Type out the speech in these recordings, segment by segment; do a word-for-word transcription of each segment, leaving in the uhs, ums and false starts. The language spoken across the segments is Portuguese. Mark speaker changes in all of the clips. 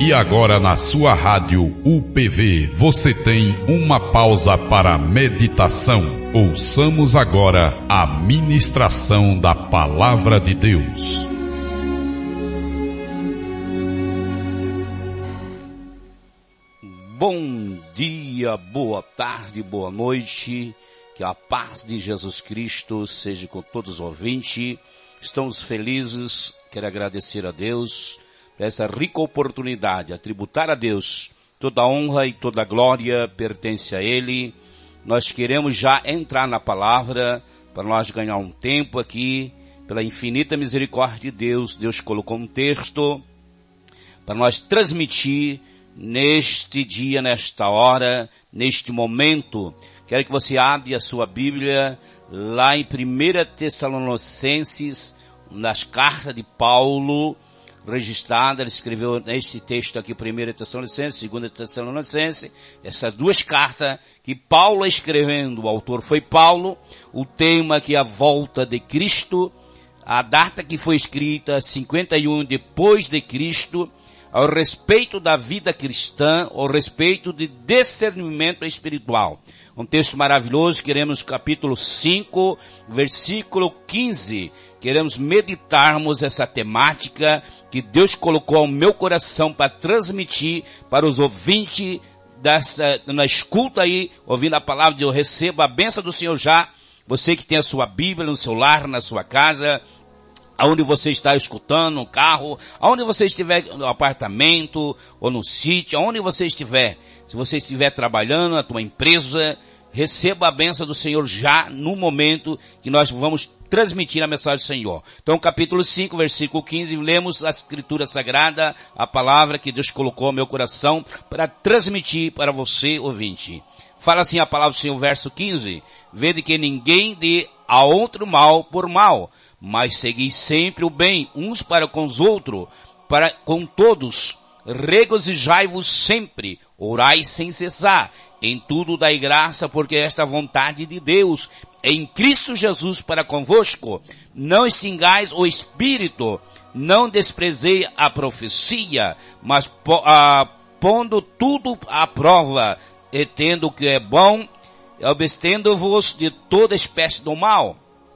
Speaker 1: E agora na sua rádio U P V você tem uma pausa para meditação. Ouçamos agora a ministração da Palavra de Deus.
Speaker 2: Bom dia, boa tarde, boa noite. Que a paz de Jesus Cristo seja com todos os ouvintes. Estamos felizes, quero agradecer a Deus por essa rica oportunidade, a tributar a Deus. Toda a honra e toda a glória pertence a Ele. Nós queremos já entrar na palavra, para nós ganhar um tempo aqui, pela infinita misericórdia de Deus. Deus colocou um texto para nós transmitir neste dia, nesta hora, neste momento. Quero que você abra a sua Bíblia lá em primeira Tessalonicenses, nas cartas de Paulo, registrada. Ele escreveu nesse texto aqui, primeira Tessalonicenses, segunda Tessalonicenses, essas duas cartas que Paulo escrevendo, o autor foi Paulo, o tema que é a volta de Cristo, a data que foi escrita, cinquenta e um depois de Cristo, ao respeito da vida cristã, ao respeito de discernimento espiritual. Um texto maravilhoso, queremos capítulo cinco, versículo quinze. Queremos meditarmos essa temática que Deus colocou ao meu coração para transmitir para os ouvintes dessa, na escuta aí, ouvindo a palavra de Deus. Receba a bênção do Senhor já. Você que tem a sua Bíblia no seu lar, na sua casa, aonde você está escutando, no carro, aonde você estiver, no apartamento ou no sítio, aonde você estiver. Se você estiver trabalhando na tua empresa, receba a bênção do Senhor já no momento que nós vamos transmitir a mensagem do Senhor. Então, capítulo cinco, versículo quinze, lemos a Escritura Sagrada, a palavra que Deus colocou ao meu coração para transmitir para você, ouvinte. Fala assim a palavra do Senhor, verso quinze. Vede que ninguém dê a outro mal por mal, mas segui sempre o bem, uns para com os outros, para com todos. Regozijai-vos sempre, orai sem cessar, em tudo dai graça, porque esta é a vontade de Deus, em Cristo Jesus para convosco. Não extingais o Espírito, não desprezei a profecia, mas uh, pondo tudo à prova, e tendo o que é bom, abstendo-vos de toda espécie do mal.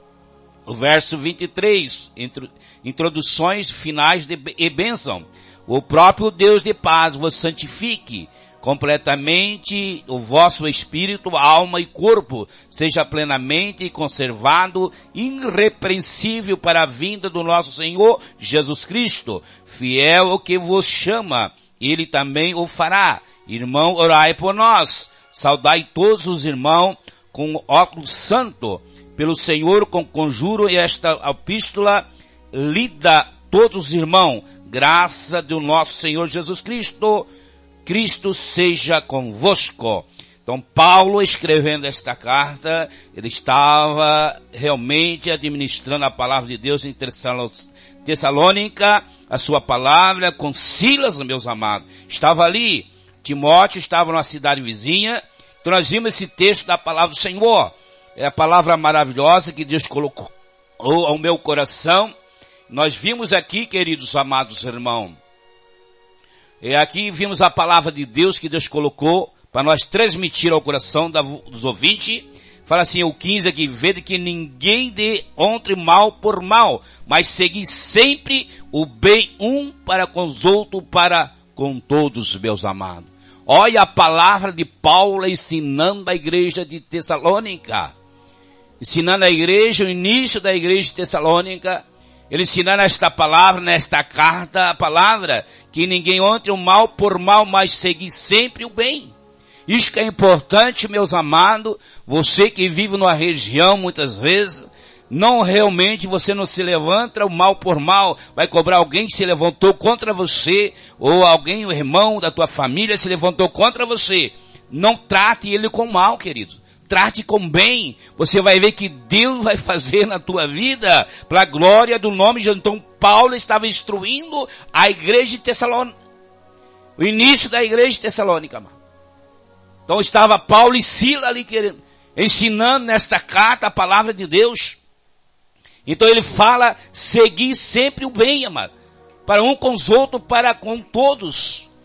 Speaker 2: O verso vinte e três, introduções finais de, e bênção. O próprio Deus de paz vos santifique completamente, o vosso espírito, alma e corpo seja plenamente conservado, irrepreensível para a vinda do nosso Senhor Jesus Cristo. Fiel ao que vos chama, Ele também o fará. Irmão, orai por nós. Saudai todos os irmãos com óculos santo. Pelo Senhor, com conjuro, esta epístola lida todos os irmãos. Graça do nosso Senhor Jesus Cristo. Cristo seja convosco. Então, Paulo, escrevendo esta carta, ele estava realmente administrando a palavra de Deus em Tessalônica, a sua palavra, com Silas, meus amados. Estava ali. Timóteo estava numa cidade vizinha. Então, nós vimos esse texto da palavra do Senhor. É a palavra maravilhosa que Deus colocou ao meu coração. Nós vimos aqui, queridos amados irmãos, e aqui vimos a palavra de Deus que Deus colocou para nós transmitir ao coração dos ouvintes. Fala assim, o quinze aqui, vede que ninguém dê entre mal por mal, mas segui sempre o bem um para com os outros, para com todos, meus amados. Olha a palavra de Paulo ensinando a igreja de Tessalônica. Ensinando a igreja, o início da igreja de Tessalônica. Ele ensinando esta palavra, nesta carta, a palavra, que ninguém entre o mal por mal, mas seguir sempre o bem. Isso que é importante, meus amados, você que vive numa região, muitas vezes, não realmente você não se levanta o mal por mal, vai cobrar alguém que se levantou contra você, ou alguém, o irmão da tua família se levantou contra você. Não trate ele com mal, querido. Trate com bem, você vai ver que Deus vai fazer na tua vida, para a glória do nome de Jesus. Então, Paulo estava instruindo a igreja de Tessalônica, o início da igreja de Tessalônica, mano. Então, estava Paulo e Silas ali querendo, ensinando nesta carta a palavra de Deus. Então, ele fala, seguir sempre o bem, amado, para um com os outros, para com todos.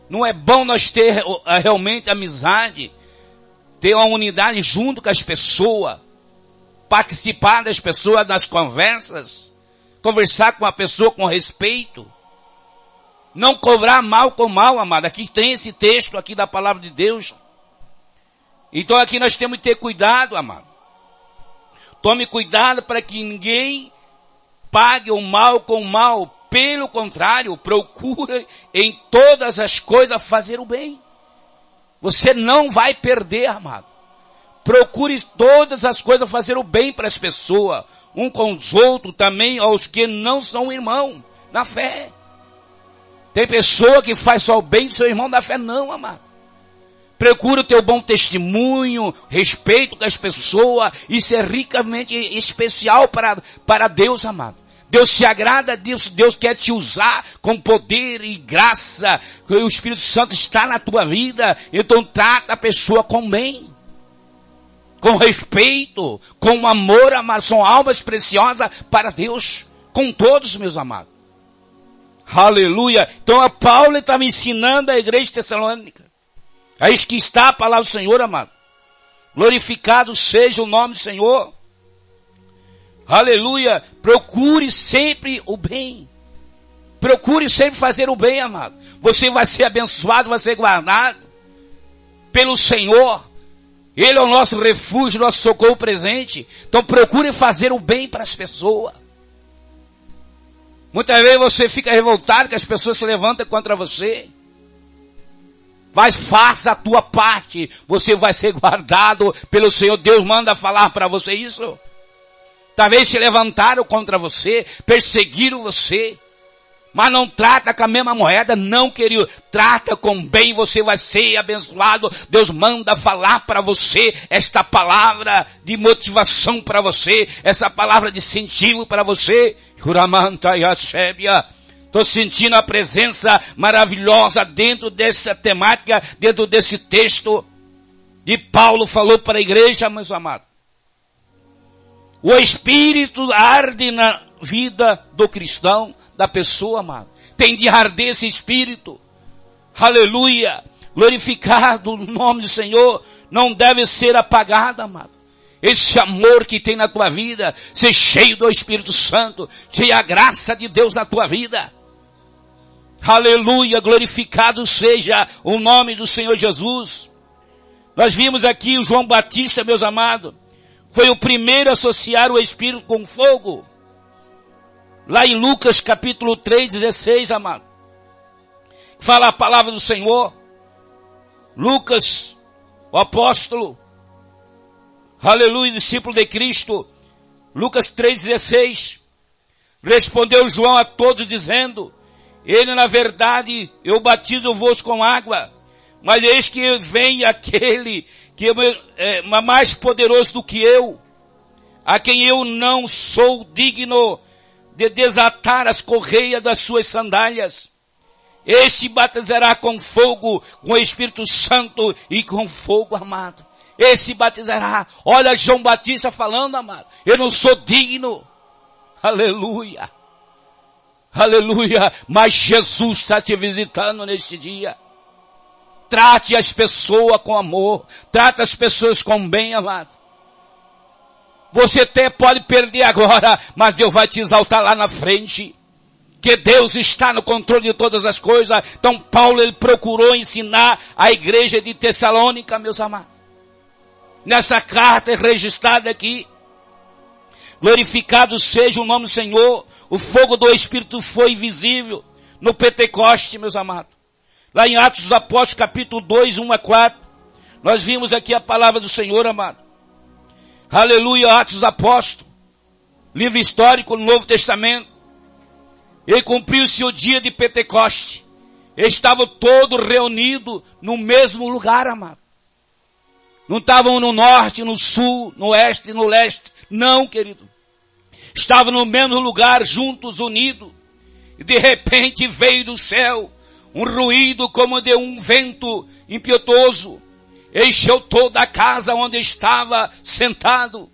Speaker 2: Não é bom nós ter realmente amizade, ter uma unidade junto com as pessoas, participar das pessoas nas conversas, conversar com a pessoa com respeito, não cobrar mal com mal, amado. Aqui tem esse texto aqui da palavra de Deus. Então aqui nós temos que ter cuidado, amado. Tome cuidado para que ninguém pague o mal com o mal. Pelo contrário, procure em todas as coisas fazer o bem. Você não vai perder, amado. Procure todas as coisas fazer o bem para as pessoas, um com os outros, também aos que não são irmãos na fé. Tem pessoa que faz só o bem do seu irmão da fé, não, amado. Procure o teu bom testemunho, respeito com as pessoas, isso é ricamente especial para, para Deus, amado. Deus se agrada disso, Deus quer te usar com poder e graça, o Espírito Santo está na tua vida, então trata a pessoa com bem, com respeito, com amor, amado. São almas preciosas para Deus, com todos, meus amados. Aleluia. Então a Paulo está me ensinando a igreja tessalônica. É isso que está a palavra do Senhor, amado. Glorificado seja o nome do Senhor. Aleluia. Procure sempre o bem. Procure sempre fazer o bem, amado. Você vai ser abençoado, vai ser guardado pelo Senhor. Ele é o nosso refúgio, nosso socorro presente. Então procure fazer o bem para as pessoas. Muitas vezes você fica revoltado que as pessoas se levantam contra você. Mas faça a tua parte. Você vai ser guardado pelo Senhor. Deus manda falar para você isso. Talvez se levantaram contra você, perseguiram você. Mas não trata com a mesma moeda, não, querido. Trata com bem, você vai ser abençoado. Deus manda falar para você esta palavra de motivação para você, essa palavra de incentivo para você. Estou sentindo a presença maravilhosa dentro dessa temática, dentro desse texto. E Paulo falou para a igreja, meus amados. O Espírito arde na vida do cristão, da pessoa, amado. Tem de arder esse Espírito. Aleluia. Glorificado o nome do Senhor. Não deve ser apagado, amado. Esse amor que tem na tua vida, ser cheio do Espírito Santo, cheio a graça de Deus na tua vida. Aleluia. Glorificado seja o nome do Senhor Jesus. Nós vimos aqui o João Batista, meus amados. Foi o primeiro a associar o Espírito com fogo. Lá em Lucas capítulo três, dezesseis, amado. Fala a palavra do Senhor. Lucas, o apóstolo. Aleluia, discípulo de Cristo. Lucas três, dezesseis. Respondeu João a todos dizendo, ele na verdade, eu batizo-vos com água. Mas eis que vem aquele que é mais poderoso do que eu, a quem eu não sou digno de desatar as correias das suas sandálias. Este batizará com fogo, com o Espírito Santo e com fogo, amado. Esse batizará. Olha João Batista falando, amado. Eu não sou digno. Aleluia. Aleluia. Mas Jesus está te visitando neste dia. Trate as pessoas com amor. Trate as pessoas com bem, amado. Você até pode perder agora, mas Deus vai te exaltar lá na frente. Que Deus está no controle de todas as coisas. Então Paulo, ele procurou ensinar a igreja de Tessalônica, meus amados. Nessa carta registrada aqui. Glorificado seja o nome do Senhor. O fogo do Espírito foi visível no Pentecoste, meus amados. Lá em Atos dos Apóstolos, capítulo dois, um a quatro. Nós vimos aqui a palavra do Senhor, amado. Aleluia, Atos dos Apóstolos. Livro histórico no Novo Testamento. E cumpriu-se o dia de Pentecoste. Eles estavam todos reunidos no mesmo lugar, amado. Não estavam no norte, no sul, no oeste, no leste. Não, querido. Estavam no mesmo lugar, juntos, unidos. E de repente veio do céu um ruído como de um vento impetuoso. Encheu toda a casa onde estava sentado.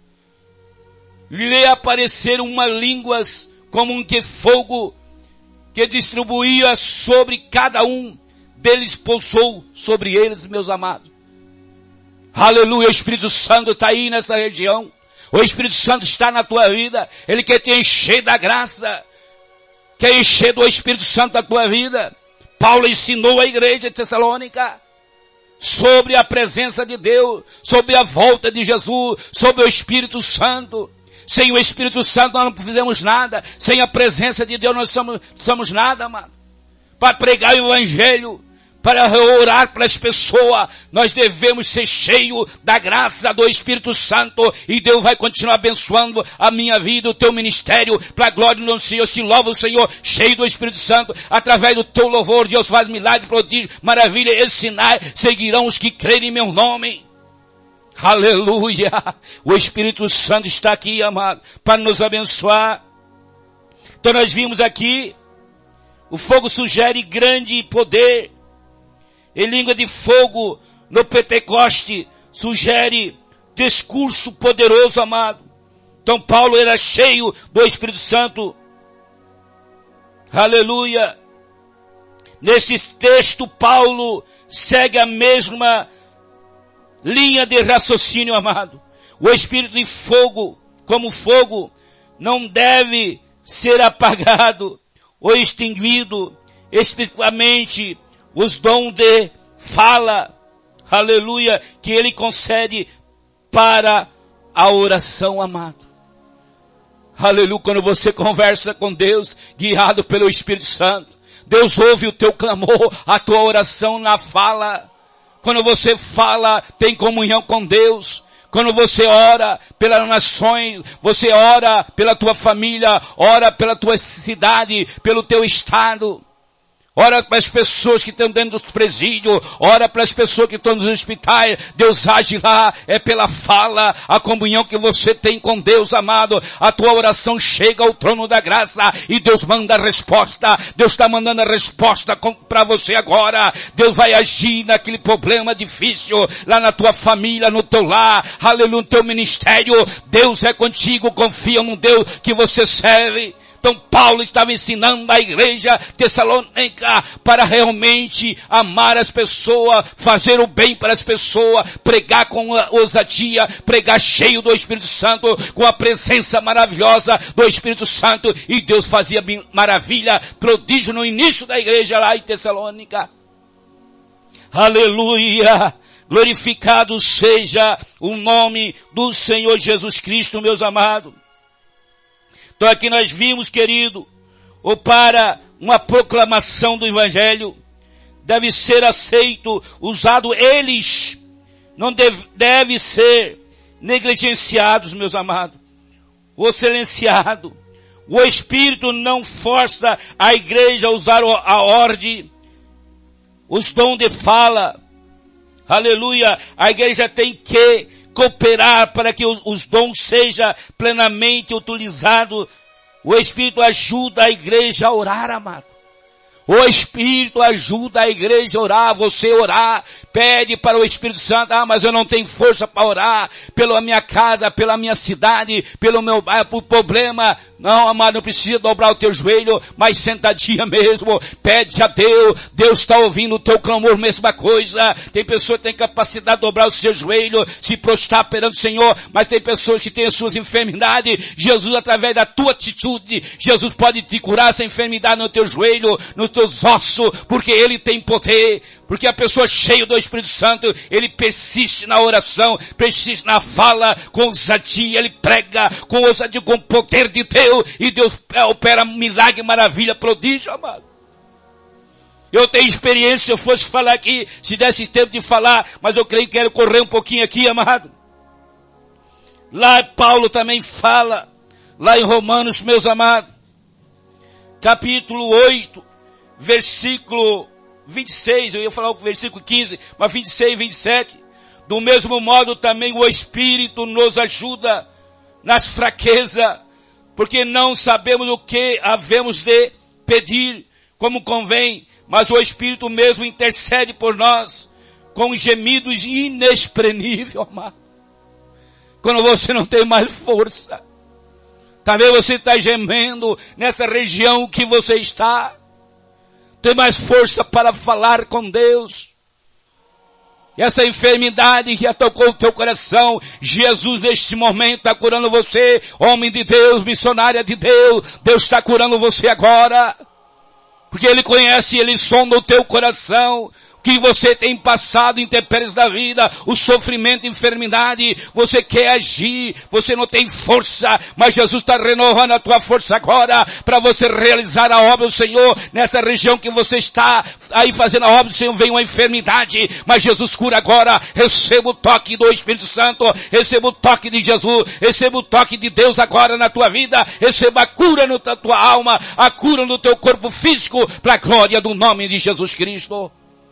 Speaker 2: Lhe apareceram uma línguas como um de fogo que distribuía sobre cada um deles pousou sobre eles, meus amados. Aleluia, o Espírito Santo está aí nessa região. O Espírito Santo está na tua vida. Ele quer te encher da graça. Quer encher do Espírito Santo da tua vida. Paulo ensinou a igreja de Tessalônica sobre a presença de Deus, sobre a volta de Jesus, sobre o Espírito Santo. Sem o Espírito Santo nós não fizemos nada. Sem a presença de Deus nós somos, somos nada, amado. Para pregar o Evangelho, para orar pelas pessoas, nós devemos ser cheios da graça do Espírito Santo, e Deus vai continuar abençoando a minha vida, o teu ministério, para a glória do Senhor. Se louva o Senhor, cheio do Espírito Santo, através do teu louvor, Deus faz milagre, prodígio, maravilha, esses sinais seguirão os que crerem em meu nome. Aleluia! O Espírito Santo está aqui, amado, para nos abençoar. Então nós vimos aqui, o fogo sugere grande poder. Em língua de fogo, no Pentecoste, sugere discurso poderoso, amado. Então Paulo era cheio do Espírito Santo. Aleluia. Nesse texto, Paulo segue a mesma linha de raciocínio, amado. O Espírito de fogo, como fogo, não deve ser apagado ou extinguido, especificamente os dons de fala, aleluia, que ele concede para a oração, amado. Aleluia, quando você conversa com Deus, guiado pelo Espírito Santo, Deus ouve o teu clamor, a tua oração na fala. Quando você fala, tem comunhão com Deus. Quando você ora pelas nações, você ora pela tua família, ora pela tua cidade, pelo teu estado. Ora para as pessoas que estão dentro dos presídios, ora para as pessoas que estão nos hospitais. Deus age lá, é pela fala, a comunhão que você tem com Deus, amado. A tua oração chega ao trono da graça e Deus manda a resposta. Deus está mandando a resposta para você agora. Deus vai agir naquele problema difícil, lá na tua família, no teu lar, aleluia, no teu ministério. Deus é contigo, confia no Deus que você serve. Então Paulo estava ensinando a igreja tessalônica para realmente amar as pessoas, fazer o bem para as pessoas, pregar com ousadia, pregar cheio do Espírito Santo, com a presença maravilhosa do Espírito Santo, e Deus fazia maravilha, prodígio no início da igreja lá em Tessalônica. Aleluia! Glorificado seja o nome do Senhor Jesus Cristo, meus amados. Então aqui nós vimos, querido, ou para uma proclamação do Evangelho, deve ser aceito, usado eles, não deve, deve ser negligenciados, meus amados, ou silenciado. O Espírito não força a igreja a usar a ordem, os dons de fala. Aleluia, a igreja tem que cooperar para que os, os dons sejam plenamente utilizados. O Espírito ajuda a igreja a orar, amado. O Espírito ajuda a igreja a orar, você orar, pede para o Espírito Santo, ah, mas eu não tenho força para orar, pela minha casa, pela minha cidade, pelo meu bairro, por problema. Não, amado, não precisa dobrar o teu joelho, mas sentadinha mesmo, pede a Deus, Deus está ouvindo o teu clamor, mesma coisa. Tem pessoas que têm capacidade de dobrar o seu joelho, se prostrar perante o Senhor, mas tem pessoas que têm as suas enfermidades. Jesus, através da tua atitude, Jesus pode te curar essa enfermidade no teu joelho, no teus ossos, porque Ele tem poder, porque a pessoa cheia do Espírito Santo, ele persiste na oração, persiste na fala, com ousadia, ele prega com ousadia, com o poder de Deus, e Deus opera milagre, maravilha, prodígio, amado. Eu tenho experiência, se eu fosse falar aqui, se desse tempo de falar, mas eu creio que quero correr um pouquinho aqui, amado. Lá Paulo também fala, lá em Romanos, meus amados, capítulo oito, versículo vinte e seis, eu ia falar o versículo quinze, mas vinte e seis e vinte e sete. Do mesmo modo também o Espírito nos ajuda nas fraquezas, porque não sabemos o que havemos de pedir como convém, mas o Espírito mesmo intercede por nós com gemidos inexprimíveis, amado. Quando você não tem mais força, talvez você está gemendo nessa região que você está. tem mais força para falar com Deus. E essa enfermidade que atacou o teu coração, Jesus neste momento está curando você, homem de Deus, missionária de Deus, Deus está curando você agora. Porque Ele conhece, Ele sonda o teu coração, que você tem passado intempéries da vida, o sofrimento, a enfermidade, você quer agir, você não tem força, mas Jesus está renovando a tua força agora, para você realizar a obra do Senhor, nessa região que você está aí fazendo a obra do Senhor, vem uma enfermidade, mas Jesus cura agora, receba o toque do Espírito Santo, receba o toque de Jesus, receba o toque de Deus agora na tua vida, receba a cura na tua alma, a cura no teu corpo físico, para a glória do nome de Jesus Cristo.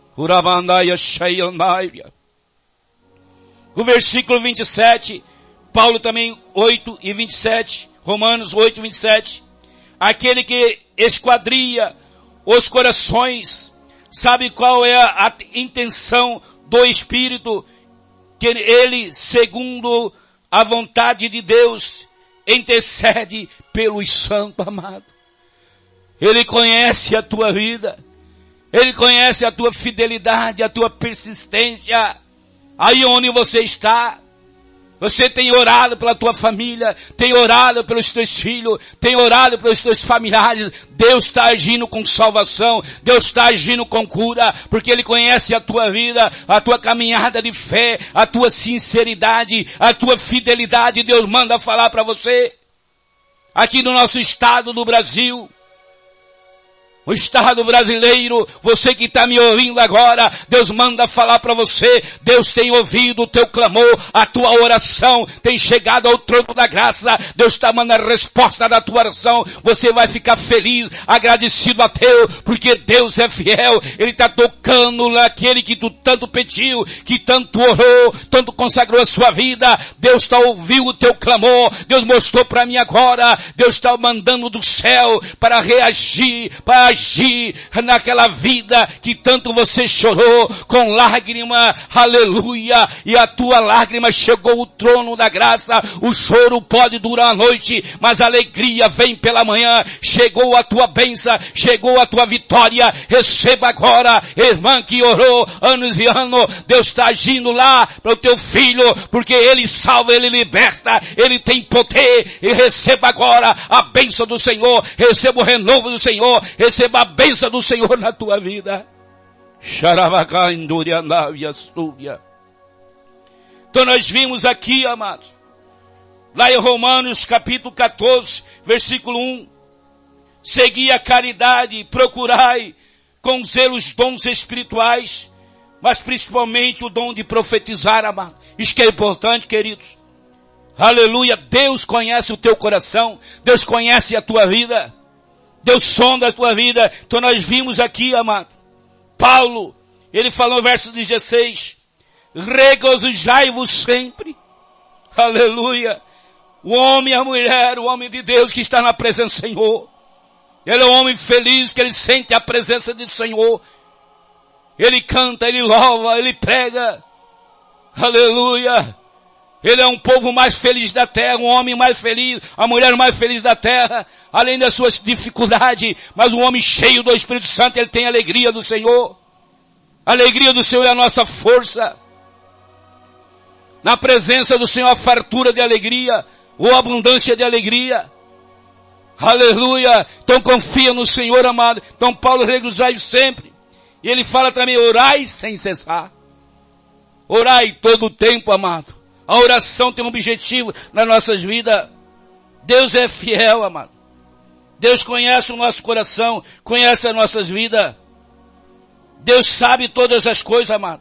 Speaker 2: O versículo vinte e sete, Paulo também oito e vinte e sete, Romanos oito e vinte e sete, aquele que esquadria os corações, sabe qual é a, a intenção do Espírito, que ele, segundo a vontade de Deus, intercede pelos santos amados. Ele conhece a tua vida. Ele conhece a tua fidelidade, a tua persistência. Aí onde você está. Você tem orado pela tua família, tem orado pelos teus filhos, tem orado pelos teus familiares. Deus está agindo com salvação, Deus está agindo com cura, porque Ele conhece a tua vida, a tua caminhada de fé, a tua sinceridade, a tua fidelidade. Deus manda falar para você. Aqui no nosso estado do Brasil, o Estado brasileiro, você que está me ouvindo agora, Deus manda falar para você, Deus tem ouvido o teu clamor, a tua oração tem chegado ao trono da graça, Deus está mandando a resposta da tua oração, você vai ficar feliz, agradecido a Deus, porque Deus é fiel, Ele está tocando naquele que tu tanto pediu, que tanto orou, tanto consagrou a sua vida, Deus está ouvindo o teu clamor, Deus mostrou para mim agora, Deus está mandando do céu para reagir, para agir naquela vida que tanto você chorou com lágrima, aleluia, e a tua lágrima chegou ao trono da graça. O choro pode durar a noite, mas a alegria vem pela manhã. Chegou a tua bênção, chegou a tua vitória. Receba agora, irmã que orou anos e anos, Deus está agindo lá para o teu filho, porque Ele salva, Ele liberta, Ele tem poder. E receba agora a bênção do Senhor, receba o renovo do Senhor, receba a bênção do Senhor na tua vida. Então nós vimos aqui, amados, lá em Romanos capítulo quatorze, versículo um, segui a caridade, procurai com zelo os dons espirituais, mas principalmente o dom de profetizar, amado. Isso que é importante, queridos. Aleluia, Deus conhece o teu coração, Deus conhece a tua vida. Deus sonda a tua vida. Então nós vimos aqui, amado, Paulo, ele falou no verso dezesseis, regozijai-vos sempre. Aleluia. O homem e a mulher, o homem de Deus que está na presença do Senhor. Ele é um homem feliz que ele sente a presença do Senhor. Ele canta, ele louva, ele prega. Aleluia. Ele é um povo mais feliz da terra, um homem mais feliz, a mulher mais feliz da terra, além das suas dificuldades, mas um homem cheio do Espírito Santo, ele tem a alegria do Senhor. A alegria do Senhor é a nossa força. Na presença do Senhor, a fartura de alegria, ou abundância de alegria. Aleluia. Então confia no Senhor, amado. Então Paulo regozijai sempre. E ele fala também, orai sem cessar. Orai todo o tempo, amado. A oração tem um objetivo nas nossas vidas. Deus é fiel, amado. Deus conhece o nosso coração, conhece as nossas vidas. Deus sabe todas as coisas, amado.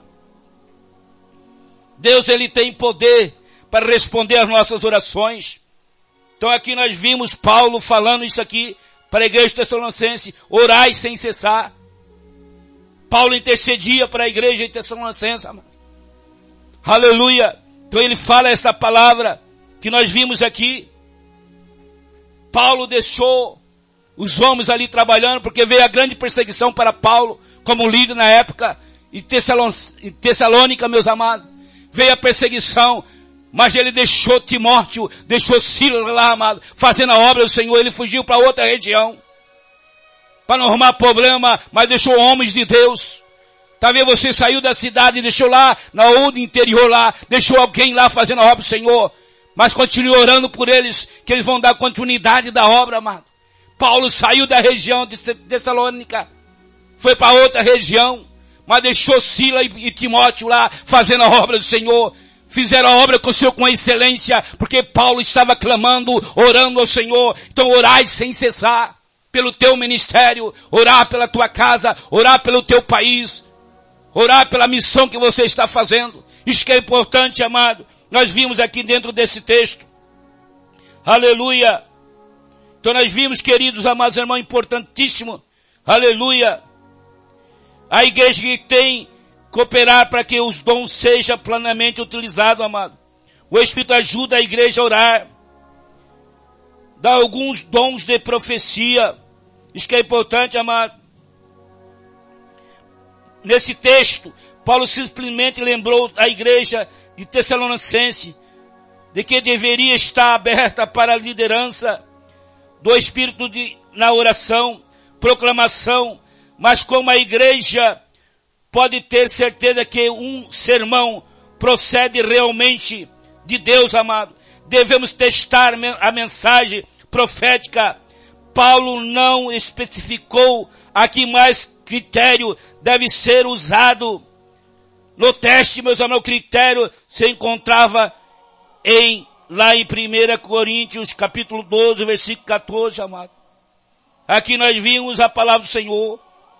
Speaker 2: Deus, Ele tem poder para responder às nossas orações. Então aqui nós vimos Paulo falando isso aqui para a igreja tessalonicense, orai sem cessar. Paulo intercedia para a igreja tessalonicense, amado. Aleluia. Então ele fala esta palavra que nós vimos aqui. Paulo deixou os homens ali trabalhando, porque veio a grande perseguição para Paulo, como líder na época, em Tessalônica, meus amados. Veio a perseguição, mas ele deixou Timóteo, deixou Silas lá, amado, fazendo a obra do Senhor. Ele fugiu para outra região. para não arrumar problema, mas deixou homens de Deus. Talvez você saiu da cidade e deixou lá, na outra interior lá, deixou alguém lá fazendo a obra do Senhor. Mas continue orando por eles, que eles vão dar continuidade da obra, amado. Paulo saiu da região de Tessalônica, foi para outra região, mas deixou Sila e Timóteo lá fazendo a obra do Senhor. Fizeram a obra com o Senhor com excelência, porque Paulo estava clamando, orando ao Senhor. Então orai sem cessar pelo teu ministério, orar pela tua casa, orar pelo teu país, orar pela missão que você está fazendo. Isso que é importante, amado. Nós vimos aqui dentro desse texto. Aleluia. Então nós vimos, queridos amados irmãos, importantíssimo. Aleluia. A igreja que tem cooperar para que os dons sejam plenamente utilizados, amado. O Espírito ajuda a igreja a orar. Dá alguns dons de profecia. Isso que é importante, amado. Nesse texto, Paulo simplesmente lembrou a igreja de Tessalonicense de que deveria estar aberta para a liderança do Espírito de, na oração, proclamação, mas como a igreja pode ter certeza que um sermão procede realmente de Deus, amado, devemos testar a mensagem profética. Paulo não especificou a que mais critério deve ser usado. No teste, meus amigos, o critério se encontrava em, lá em primeira Coríntios, capítulo doze, versículo quatorze, amado. Aqui nós vimos a palavra do Senhor.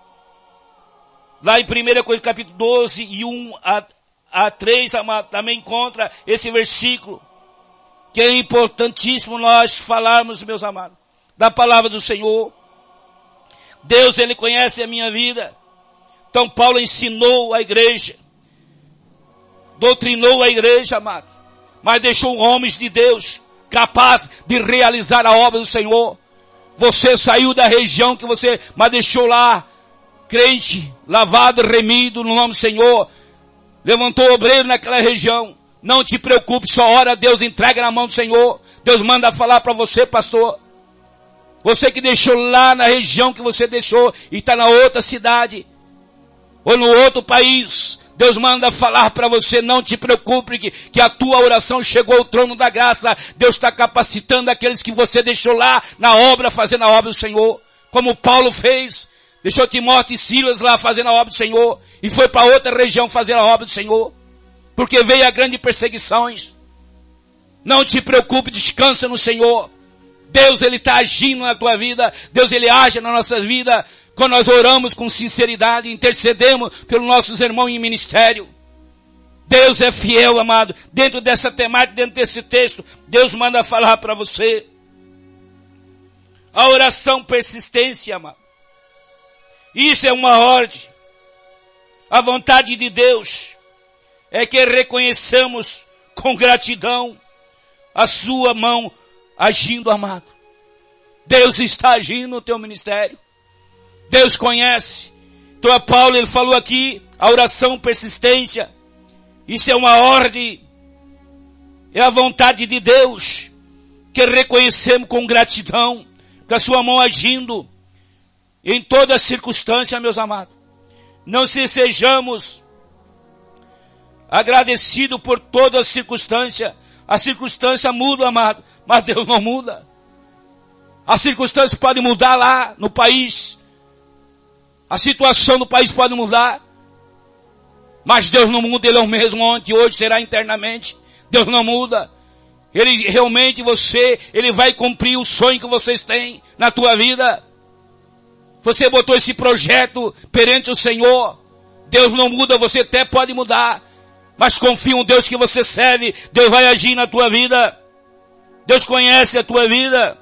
Speaker 2: Lá em primeira Coríntios, capítulo doze, e um a, a três, amado, também encontra esse versículo, que é importantíssimo nós falarmos, meus amados, da palavra do Senhor. Deus, Ele conhece a minha vida. Então Paulo ensinou a igreja, doutrinou a igreja, amado, mas deixou homens de Deus capazes de realizar a obra do Senhor. Você saiu da região que você, mas deixou lá, crente, lavado, remido no nome do Senhor, levantou obreiro naquela região. Não te preocupe, só ora, Deus entrega na mão do Senhor. Deus manda falar para você, pastor. Você que deixou lá na região que você deixou e está na outra cidade, ou no outro país, Deus manda falar para você, não te preocupe, que, que a tua oração chegou ao trono da graça. Deus está capacitando aqueles que você deixou lá na obra, fazendo a obra do Senhor. Como Paulo fez, deixou Timóteo e Silas lá fazendo a obra do Senhor, e foi para outra região fazer a obra do Senhor, porque veio a grande perseguições. Não te preocupe, descansa no Senhor. Deus, Ele está agindo na tua vida. Deus, Ele age na nossa vida. Quando nós oramos com sinceridade, intercedemos pelos nossos irmãos em ministério. Deus é fiel, amado. Dentro dessa temática, dentro desse texto, Deus manda falar para você. A oração persistência, amado. Isso é uma ordem. A vontade de Deus é que reconheçamos com gratidão a sua mão agindo, amado. Deus está agindo no teu ministério. Deus conhece. Então a Paulo, ele falou aqui, a oração persistência. Isso é uma ordem. É a vontade de Deus, que reconhecemos com gratidão, com a sua mão agindo em toda circunstância, meus amados. Não se sejamos agradecidos por toda a circunstância. A circunstância muda, amado, mas Deus não muda. A circunstância pode mudar lá no país. A situação do país pode mudar. Mas Deus não muda, Ele é o mesmo ontem, hoje, será eternamente. Deus não muda. Ele realmente, você, Ele vai cumprir o sonho que vocês têm na tua vida. Você botou esse projeto perante o Senhor. Deus não muda, você até pode mudar. Mas confia em Deus que você serve. Deus vai agir na tua vida. Deus conhece a tua vida.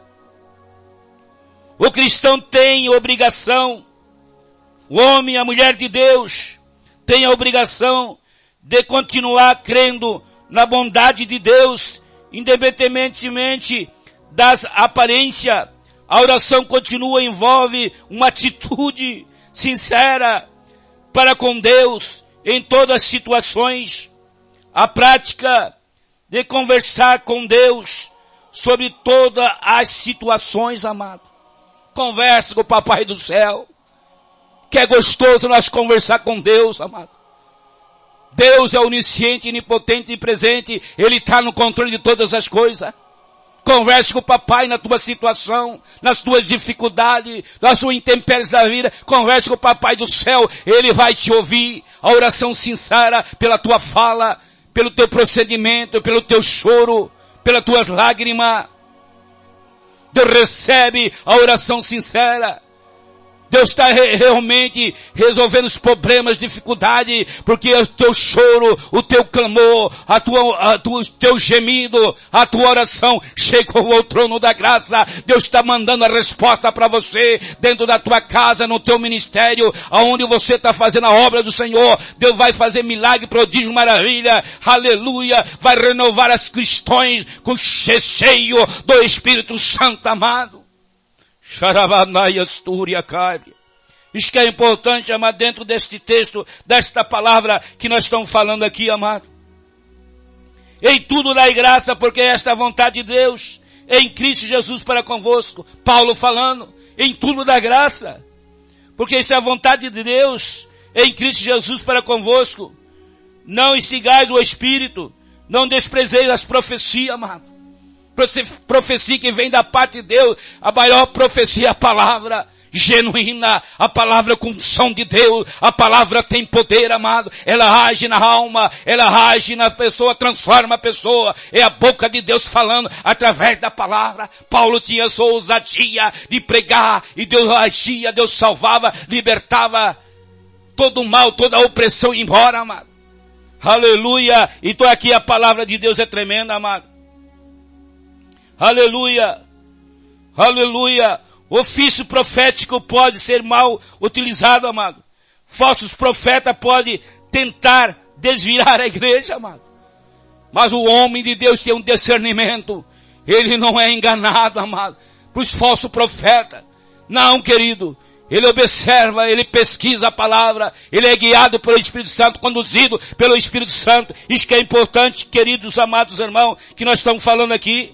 Speaker 2: O cristão tem obrigação. O homem, a mulher de Deus, tem a obrigação de continuar crendo na bondade de Deus, independentemente das aparências. A oração continua, envolve uma atitude sincera para com Deus em todas as situações. A prática de conversar com Deus sobre todas as situações, amado. Converse com o Papai do céu. Que é gostoso nós conversar com Deus, amado. Deus é onisciente, onipotente e presente. Ele está no controle de todas as coisas. Converse com o papai na tua situação, nas tuas dificuldades, nas suas intempéries da vida. Converse com o Papai do céu. Ele vai te ouvir. A oração sincera pela tua fala, pelo teu procedimento, pelo teu choro, pelas tuas lágrimas. Deus recebe a oração sincera. Deus está re- realmente resolvendo os problemas, dificuldades, porque o teu choro, o teu clamor, a tua, a tua, o teu gemido, a tua oração chegou ao trono da graça. Deus está mandando a resposta para você dentro da tua casa, no teu ministério, aonde você está fazendo a obra do Senhor. Deus vai fazer milagre, prodígio, maravilha, aleluia, vai renovar as questões com cheio do Espírito Santo, amado. Isso que é importante, amado, dentro deste texto, desta palavra que nós estamos falando aqui, amado. Em tudo dai graça, porque esta é a vontade de Deus, em Cristo Jesus para convosco. Paulo falando, em tudo dá graça, porque esta é a vontade de Deus, em Cristo Jesus para convosco. Não instigais o Espírito, não desprezeis as profecias, amado. Profecia que vem da parte de Deus, a maior profecia é a palavra genuína, a palavra com unção de Deus, a palavra tem poder, amado, ela age na alma, ela age na pessoa, transforma a pessoa, é a boca de Deus falando através da palavra. Paulo tinha essa ousadia de pregar, e Deus agia, Deus salvava, libertava todo o mal, toda a opressão embora, amado. Aleluia! Então aqui a palavra de Deus é tremenda, amado. Aleluia, aleluia. O ofício profético pode ser mal utilizado, amado. Falsos profetas podem tentar desviar a igreja, amado. Mas o homem de Deus tem um discernimento. Ele não é enganado, amado, por os falsos profetas. Não, querido. Ele observa, ele pesquisa a palavra, ele é guiado pelo Espírito Santo, conduzido pelo Espírito Santo. Isso que é importante, queridos, amados irmãos, que nós estamos falando aqui.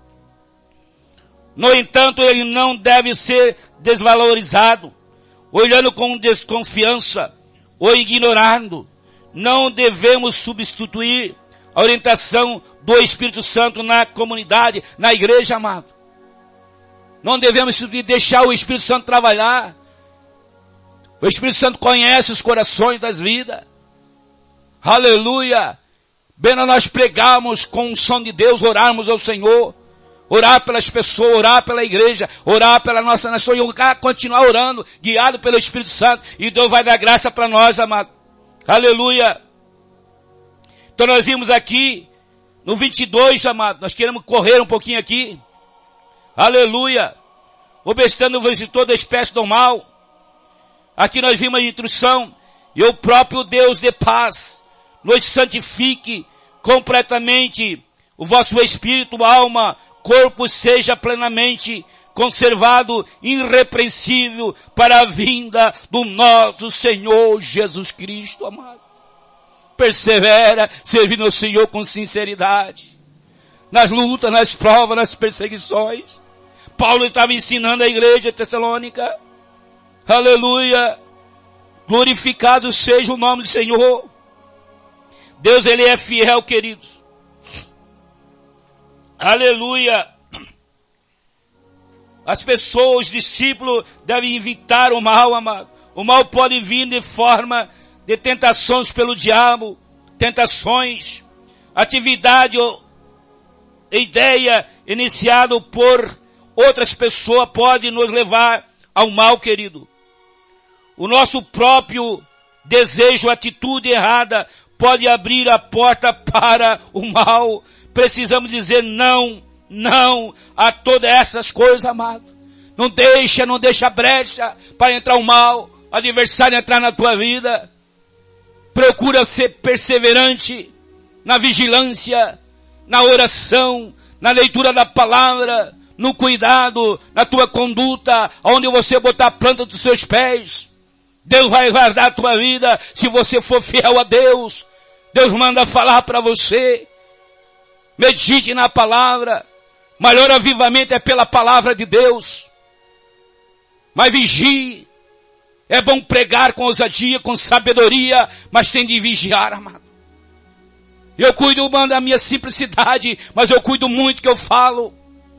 Speaker 2: No entanto, ele não deve ser desvalorizado, olhando com desconfiança ou ignorando. Não devemos substituir a orientação do Espírito Santo na comunidade, na igreja, amado. Não devemos deixar o Espírito Santo trabalhar. O Espírito Santo conhece os corações das vidas. Aleluia! Bem, nós pregamos com o som de Deus, orarmos ao Senhor. Orar pelas pessoas, orar pela igreja, orar pela nossa nação e continuar orando, guiado pelo Espírito Santo. E Deus vai dar graça para nós, amado. Aleluia. Então nós vimos aqui, no vinte e dois, amado, nós queremos correr um pouquinho aqui. Aleluia. Obstando-vos de toda espécie do mal. Aqui nós vimos a instrução. E o próprio Deus de paz nos santifique completamente o vosso espírito, alma, corpo seja plenamente conservado, irrepreensível para a vinda do nosso Senhor Jesus Cristo, amado. Persevera servindo ao Senhor com sinceridade. Nas lutas, nas provas, nas perseguições. Paulo estava ensinando a igreja tessalônica. Aleluia. Glorificado seja o nome do Senhor. Deus, Ele é fiel, queridos. Aleluia. As pessoas, os discípulos, devem evitar o mal, amado. O mal pode vir de forma de tentações pelo diabo, tentações, atividade ou ideia iniciada por outras pessoas pode nos levar ao mal, querido. O nosso próprio desejo, atitude errada pode abrir a porta para o mal. Precisamos dizer não, não a todas essas coisas, amado. Não deixa, não deixa brecha para entrar o mal, o adversário entrar na tua vida. Procura ser perseverante na vigilância, na oração, na leitura da palavra, no cuidado, na tua conduta, onde você botar a planta dos seus pés. Deus vai guardar a tua vida se você for fiel a Deus. Deus manda falar para você. Medite na palavra. Maior avivamento é pela palavra de Deus. Mas vigie. É bom pregar com ousadia, com sabedoria, mas tem de vigiar, amado. Eu cuido da minha simplicidade, mas eu cuido muito que eu falo.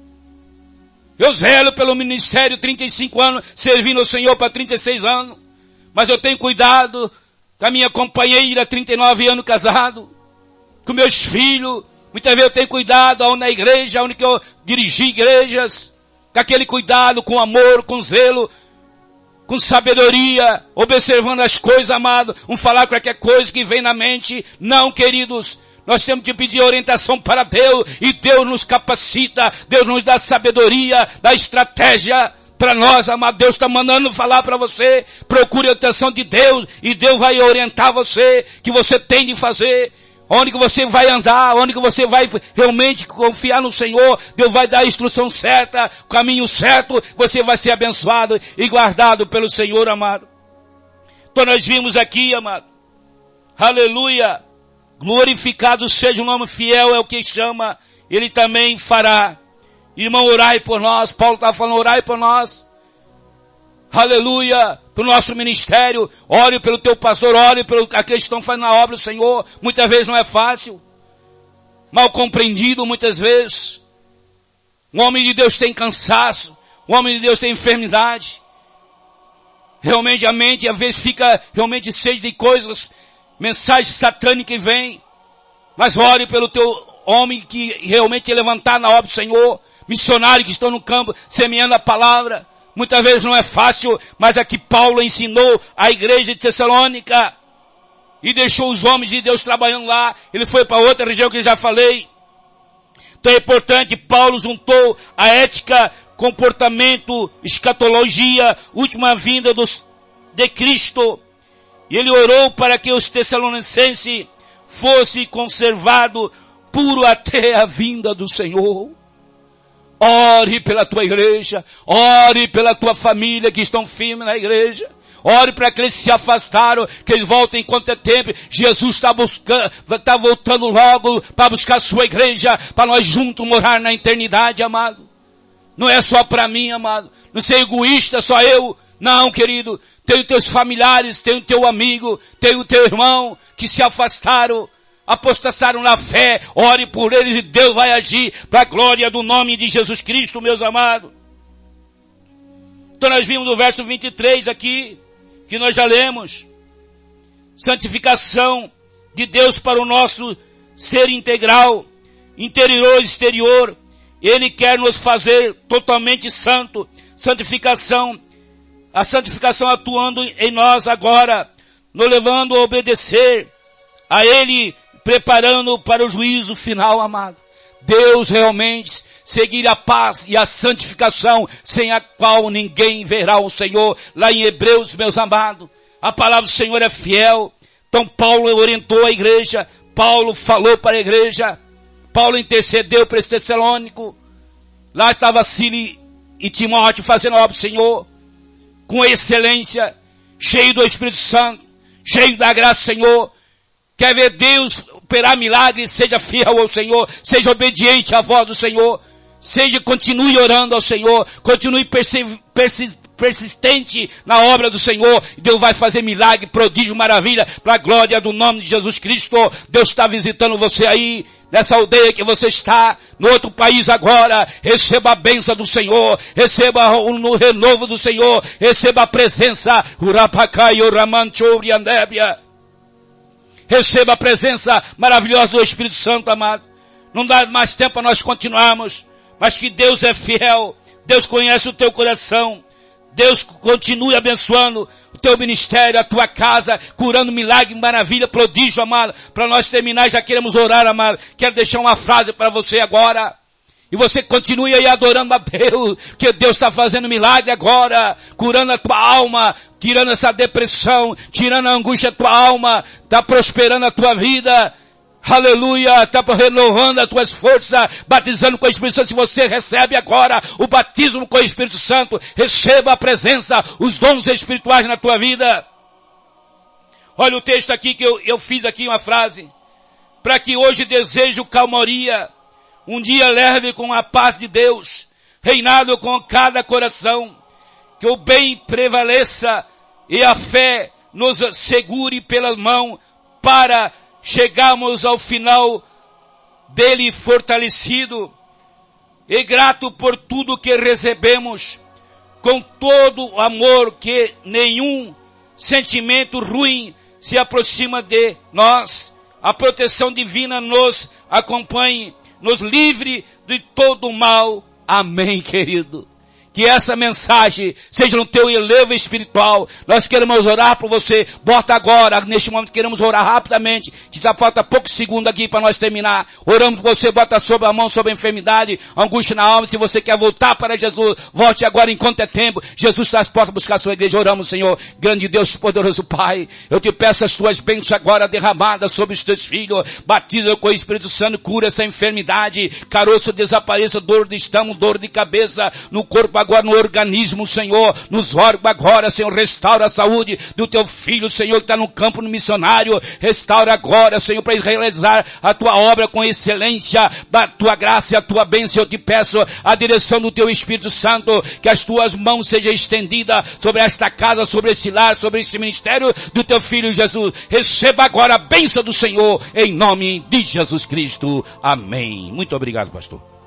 Speaker 2: Eu zelo pelo ministério, trinta e cinco anos, servindo ao Senhor para trinta e seis anos. Mas eu tenho cuidado com a minha companheira, trinta e nove anos casado. Com meus filhos. Muitas vezes eu tenho cuidado onde na igreja, onde que eu dirigi igrejas. Com aquele cuidado, com amor, com zelo, com sabedoria, observando as coisas, amado. Não falar qualquer coisa que vem na mente. Não, queridos. Nós temos que pedir orientação para Deus, e Deus nos capacita, Deus nos dá sabedoria, dá estratégia para nós, amado. Deus está mandando falar para você, procure a atenção de Deus, e Deus vai orientar você, que você tem de fazer, onde que você vai andar, onde que você vai realmente confiar no Senhor. Deus vai dar a instrução certa, o caminho certo, você vai ser abençoado e guardado pelo Senhor, amado. Então nós vimos aqui, amado, aleluia, glorificado seja o nome fiel, é o que chama, Ele também fará. Irmão, orai por nós. Paulo estava falando, orai por nós. Aleluia, para o nosso ministério. Ore pelo teu pastor, ore pelo aqueles que estão fazendo a obra do Senhor. Muitas vezes não é fácil. Mal compreendido muitas vezes. O homem de Deus tem cansaço. O homem de Deus tem enfermidade. Realmente a mente às vezes fica realmente cheia de coisas, mensagem satânica que vem. Mas ore pelo teu homem que realmente é levantar na obra do Senhor. Missionários que estão no campo semeando a palavra. Muitas vezes não é fácil, mas aqui Paulo ensinou a igreja de Tessalônica. E deixou os homens de Deus trabalhando lá. Ele foi para outra região que eu já falei. Então é importante, Paulo juntou a ética, comportamento, escatologia, última vinda dos, de Cristo. E ele orou para que os tessalonicenses fossem conservados puro até a vinda do Senhor. Ore pela tua igreja, ore pela tua família que estão firmes na igreja. Ore para aqueles que se afastaram, que eles voltem enquanto é tempo. Jesus está buscando, está voltando logo para buscar a sua igreja, para nós juntos morar na eternidade, amado. Não é só para mim, amado. Não ser egoísta, só eu. Não, querido. Tem os teus familiares, tem o teu amigo, tem o teu irmão que se afastaram, apostataram na fé. Ore por eles e Deus vai agir para a glória do nome de Jesus Cristo, meus amados. Então nós vimos no verso vinte e três aqui, que nós já lemos. Santificação de Deus para o nosso ser integral, interior e exterior. Ele quer nos fazer totalmente santo. Santificação, a santificação atuando em nós agora, nos levando a obedecer a Ele, preparando para o juízo final, amado. Deus realmente seguir a paz e a santificação, sem a qual ninguém verá o Senhor. Lá em Hebreus, meus amados, a palavra do Senhor é fiel. Então Paulo orientou a igreja, Paulo falou para a igreja, Paulo intercedeu para esse Tessalônico. Lá estava Sílio e Timóteo fazendo a obra do Senhor, com excelência, cheio do Espírito Santo, cheio da graça do Senhor. Quer ver Deus operar milagres? Seja fiel ao Senhor, seja obediente à voz do Senhor, seja, continue orando ao Senhor, continue persi- persi- persistente na obra do Senhor. Deus vai fazer milagre, prodígio, maravilha, para a glória do nome de Jesus Cristo. Deus está visitando você aí, nessa aldeia que você está, no outro país agora. Receba a bênção do Senhor, receba o no renovo do Senhor, receba a presença. Receba a presença maravilhosa do Espírito Santo, amado. Não dá mais tempo para nós continuarmos, mas que Deus é fiel, Deus conhece o teu coração, Deus continue abençoando o teu ministério, a tua casa, curando milagre, maravilha, prodígio, amado. Para nós terminar, já queremos orar, amado. Quero deixar uma frase para você agora. E você continue aí adorando a Deus, que Deus está fazendo milagre agora, curando a tua alma, tirando essa depressão, tirando a angústia da tua alma, está prosperando a tua vida. Aleluia, está renovando as tuas forças, batizando com o Espírito Santo. Se você recebe agora o batismo com o Espírito Santo, receba a presença, os dons espirituais na tua vida. Olha o texto aqui que eu, eu fiz aqui uma frase. Para que hoje desejo calmaria, um dia leve com a paz de Deus, reinado com cada coração. que o bem prevaleça e a fé nos segure pela mão para chegarmos ao final dele fortalecido e grato por tudo que recebemos, com todo o amor que nenhum sentimento ruim se aproxima de nós. A proteção divina nos acompanhe, nos livre de todo o mal. Amém, querido. Que essa mensagem seja no teu elevo espiritual. Nós queremos orar por você. Bota agora, neste momento queremos orar rapidamente. Que já falta poucos segundos aqui para nós terminar. Oramos por você, bota sobre a mão sobre a enfermidade, angústia na alma. Se você quer voltar para Jesus, volte agora enquanto é tempo. Jesus está às portas buscar a sua igreja. Oramos, Senhor. Grande Deus, poderoso Pai. Eu te peço as tuas bênçãos agora derramadas sobre os teus filhos. Batiza com o Espírito Santo, cura essa enfermidade. Caroço desapareça, dor de estômago, dor de cabeça, no corpo agora, no organismo, Senhor, nos órgãos agora, Senhor, restaura a saúde do teu filho, Senhor, que está no campo no missionário, restaura agora, Senhor, para realizar a tua obra com excelência, da tua graça e a tua bênção. Eu te peço a direção do teu Espírito Santo, que as tuas mãos sejam estendidas sobre esta casa, sobre este lar, sobre este ministério do teu filho Jesus. Receba agora a bênção do Senhor, em nome de Jesus Cristo. Amém. Muito obrigado, pastor.